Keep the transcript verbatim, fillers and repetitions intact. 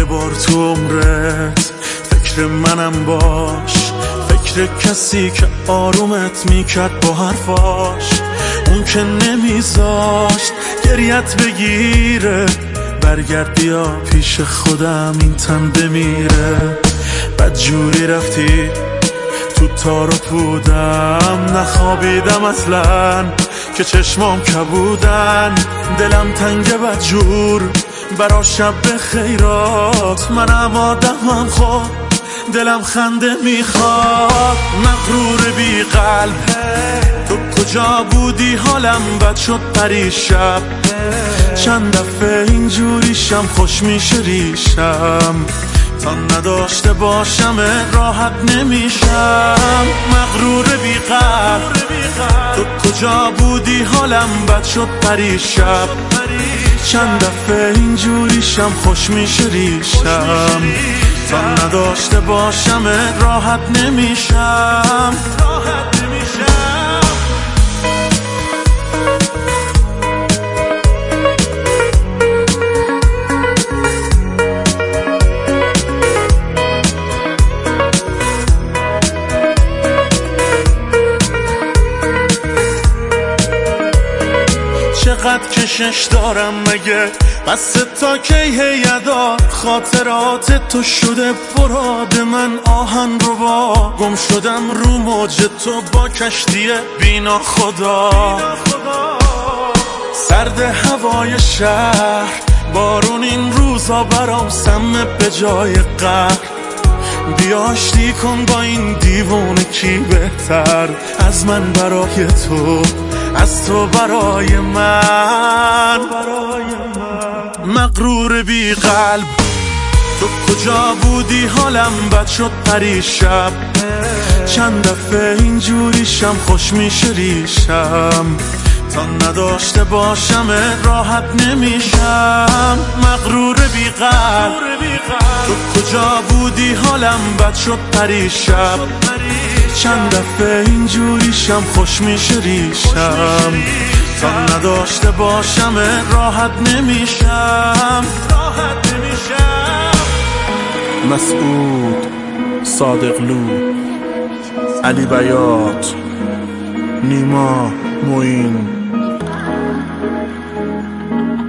بار تو عمرت فکر منم باش، فکر کسی که آرومت میکرد با حرفاش، اون که نمیذاشت گریت بگیره. برگرد بیا پیش خودم این تن بمیره. بدجوری رفتی تو تار و پودم، نخوابیدم اصلا که چشمام کبودن. دلم تنگ بدجور برا شب خیرات، منم آدمم خود دلم خنده میخواد. مغرور بی قلب تو کجا بودی؟ حالم بد شد پریشب، چند دفعه اینجوریشم خوش میشه ریشم. تا نداشته باشم راحت نمیشم. مغرور بی قلب تو کجا بودی؟ حالم بد شد پریشب، چند دفعه اینجوریشم خوش میشه ریشم. تا نداشته باشم راحت نمیشم. چقدر کشش دارم مگه؟ بس تا کی هیدا؟ خاطرات تو شده فراد من آهن رو با. گم شدم رو موج تو با کشتی بینا خدا. سرد هوای شهر، بارون این روزا برام سمه به جای قهر. بیا آشتی کن با این دیوونه، کی بهتر از من برای تو، از تو برای من. مغرور بی قلب تو کجا بودی؟ حالم بد شد پریشب، چند دفعه اینجوریشم خوش میشه ریشم. تا نداشته باشم راحت نمیشم. مغرور بی قلب تو کجا بودی؟ حالم بد شد پریشب، چند دفعه اینجوریشم خوش میشه ریشم. تا نداشته باشم راحت نمیشم. مسعود، صادقلو، علی بیات، نیما، معین.